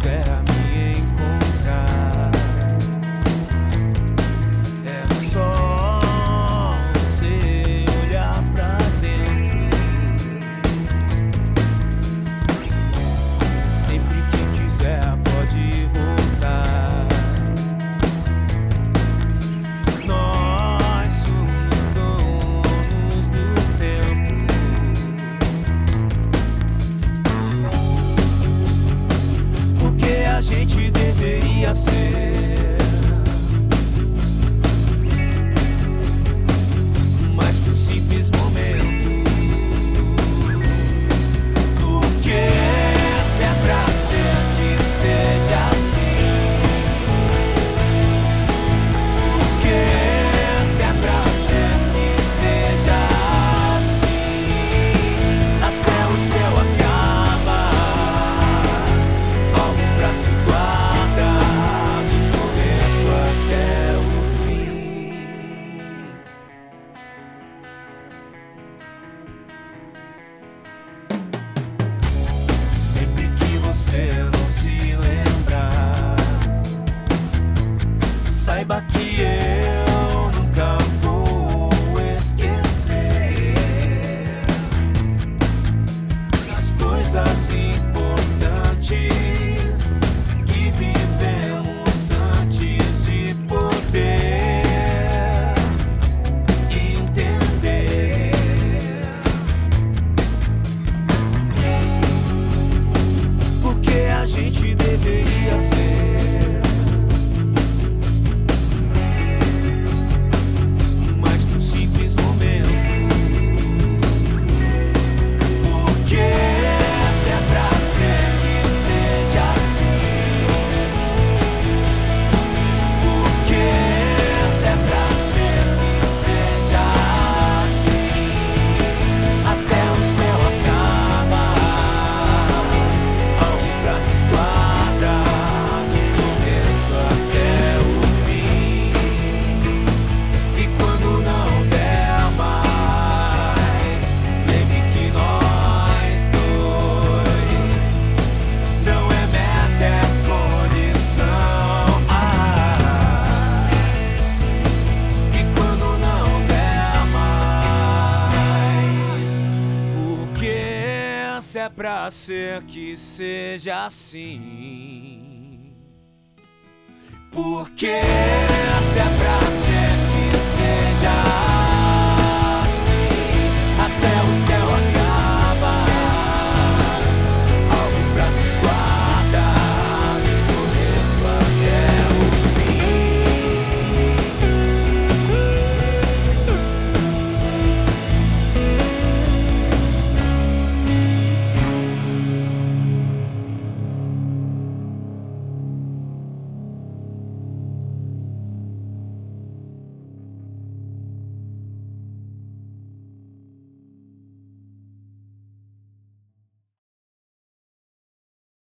quiser me encontrar, é só você olhar pra dentro. Sempre que quiser pode voltar. Nós somos donos do tempo. Porque a gente deveria ser mais que um simples momento. Porque se é pra ser que seja assim. Porque se é pra ser que seja assim. Até o céu acaba, algo pra se guardar, do começo até o fim. Sempre que você não se lembrar, saiba que eu nunca vou esquecer as coisas importantes que vivemos antes de poder entender. Porque a gente deveria ser mais que um simples momento. Porque se é pra ser que seja assim. Porque se é pra ser que seja assim. Até o céu acaba, algo pra se guardar, do começo até o fim. E quando não der mais, lembre que nós dois não é meta, é condição. E quando não der mais, porque se é pra ser que seja assim. Porque